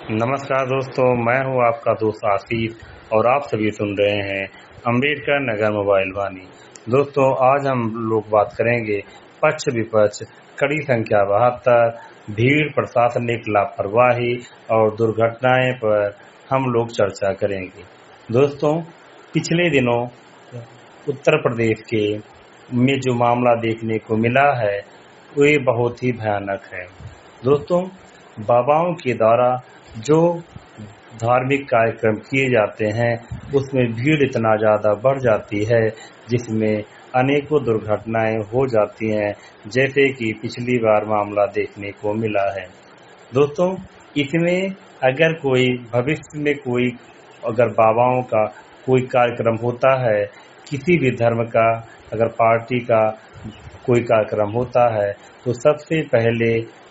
नमस्कार दोस्तों, मैं हूं आपका दोस्त आसिफ और आप सभी सुन रहे हैं अंबेडकर नगर मोबाइल वाणी। दोस्तों, आज हम लोग बात करेंगे पक्ष विपक्ष, कड़ी संख्या 72, भीड़, प्रशासनिक लापरवाही और दुर्घटनाएं पर हम लोग चर्चा करेंगे। दोस्तों, पिछले दिनों उत्तर प्रदेश के में जो मामला देखने को मिला है वे बहुत ही भयानक है। दोस्तों, बाबाओं के द्वारा जो धार्मिक कार्यक्रम किए जाते हैं उसमें भीड़ इतना ज़्यादा बढ़ जाती है जिसमें अनेकों दुर्घटनाएं हो जाती हैं, जैसे कि पिछली बार मामला देखने को मिला है। दोस्तों, इसमें अगर कोई भविष्य में कोई अगर बाबाओं का कोई कार्यक्रम होता है, किसी भी धर्म का अगर पार्टी का कोई कार्यक्रम होता है तो सबसे पहले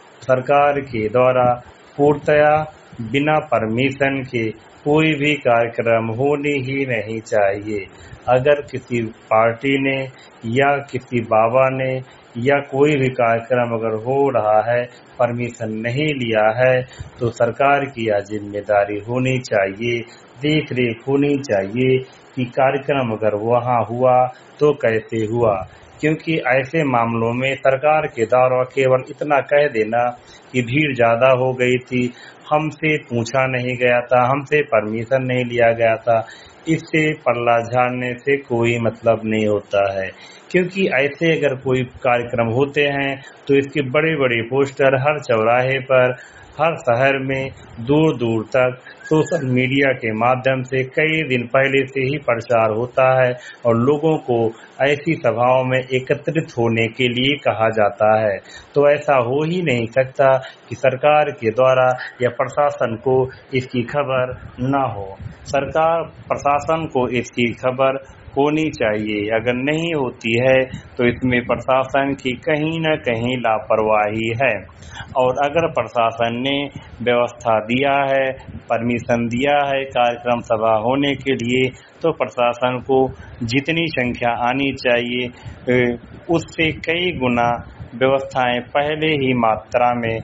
सरकार के द्वारा पूर्णतया बिना परमिशन के कोई भी कार्यक्रम होने ही नहीं चाहिए। अगर किसी पार्टी ने या किसी बाबा ने या कोई भी कार्यक्रम अगर हो रहा है, परमिशन नहीं लिया है, तो सरकार की यह जिम्मेदारी होनी चाहिए, देख रेख होनी चाहिए कि कार्यक्रम अगर वहाँ हुआ तो कैसे हुआ। क्योंकि ऐसे मामलों में सरकार के द्वारा केवल इतना कह देना कि भीड़ ज़्यादा हो गई थी, हमसे पूछा नहीं गया था, हमसे परमिशन नहीं लिया गया था, इससे पल्ला झाड़ने से कोई मतलब नहीं होता है। क्योंकि ऐसे अगर कोई कार्यक्रम होते हैं तो इसके बड़े बड़े पोस्टर हर चौराहे पर, हर शहर में, दूर दूर तक सोशल मीडिया के माध्यम से कई दिन पहले से ही प्रचार होता है और लोगों को ऐसी सभाओं में एकत्रित होने के लिए कहा जाता है। तो ऐसा हो ही नहीं सकता कि सरकार के द्वारा या प्रशासन को इसकी खबर न हो। सरकार प्रशासन को इसकी खबर होनी चाहिए। अगर नहीं होती है तो इसमें प्रशासन की कहीं न कहीं लापरवाही है। और अगर प्रशासन ने व्यवस्था दिया है, परमिशन दिया है कार्यक्रम सभा होने के लिए, तो प्रशासन को जितनी संख्या आनी चाहिए उससे कई गुना व्यवस्थाएं पहले ही मात्रा में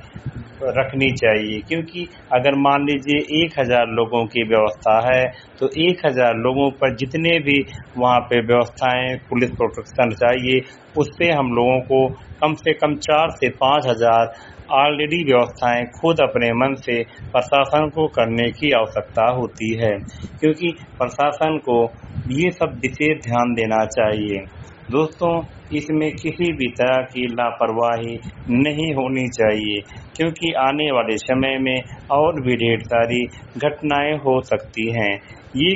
रखनी चाहिए। क्योंकि अगर मान लीजिए 1000 लोगों की व्यवस्था है तो 1000 लोगों पर जितने भी वहाँ पे व्यवस्थाएं पुलिस प्रोटेक्शन चाहिए, उससे हम लोगों को कम से कम 4 से 5000 ऑलरेडी व्यवस्थाएं खुद अपने मन से प्रशासन को करने की आवश्यकता होती है। क्योंकि प्रशासन को ये सब विशेष ध्यान देना चाहिए। दोस्तों, इसमें किसी भी तरह की लापरवाही नहीं होनी चाहिए, क्योंकि आने वाले समय में और भी ढेर सारी घटनाएं हो सकती हैं। ये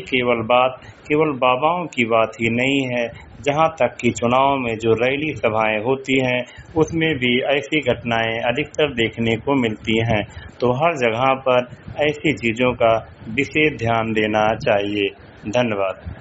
केवल बाबाओं की बात ही नहीं है, जहां तक कि चुनाव में जो रैली सभाएं होती हैं उसमें भी ऐसी घटनाएं अधिकतर देखने को मिलती हैं। तो हर जगह पर ऐसी चीज़ों का विशेष ध्यान देना चाहिए। धन्यवाद।